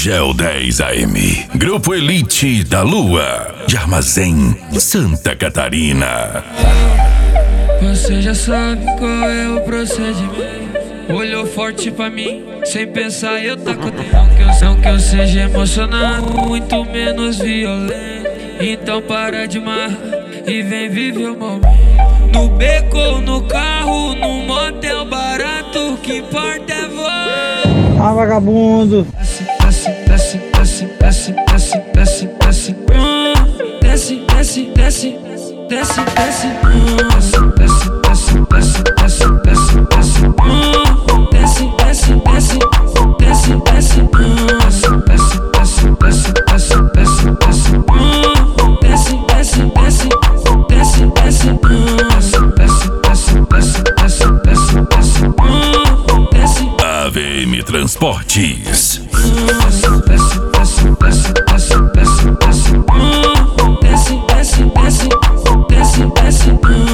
Gel 10 AM, Grupo Elite da Lua, de Armazém, Santa Catarina. Você já sabe qual é o procedimento. Olhou forte pra mim, sem pensar eu taco dentro. Não que eu seja emocionado, muito menos violento. Então para de marra e vem viver o momento. No beco ou no carro, num motel barato, o que importa é você. Ah, vagabundo. Desce, desce, desce, desce, desce, desce, desce, desce. Desce, desce, desce, desce, desce. Desce, desce, desce, desce, desce, desce, desce. Desce, desce, desce, desce, desce. Desce, desce, desce, desce, desce, desce, desce. Desce, desce, desce, desce, desce. Desce, desce, desce, desce, desce. AVM Transportes. Desce, desce, desce, desce, desce, desce, desce. Desce, desce, desce, desce, desce.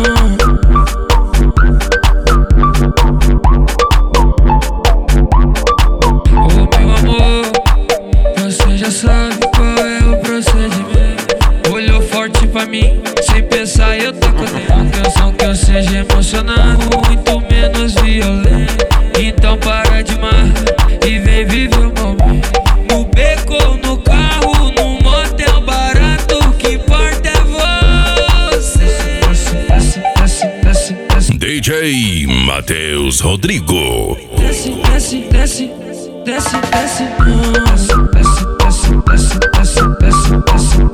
Ô meu amor, você já sabe qual é o procedimento. Olhou forte pra mim, sem pensar eu taco dentro. Não que eu seja emocionado, muito menos violento. Então para de marra e vem viver o momento. No beco ou no carro, num motel barato, o que importa é você. Desce, desce, desce, desce. DJ Matheus Rodrigo. Desce, desce, desce, desce, desce. Desce, desce, desce, desce, desce, desce.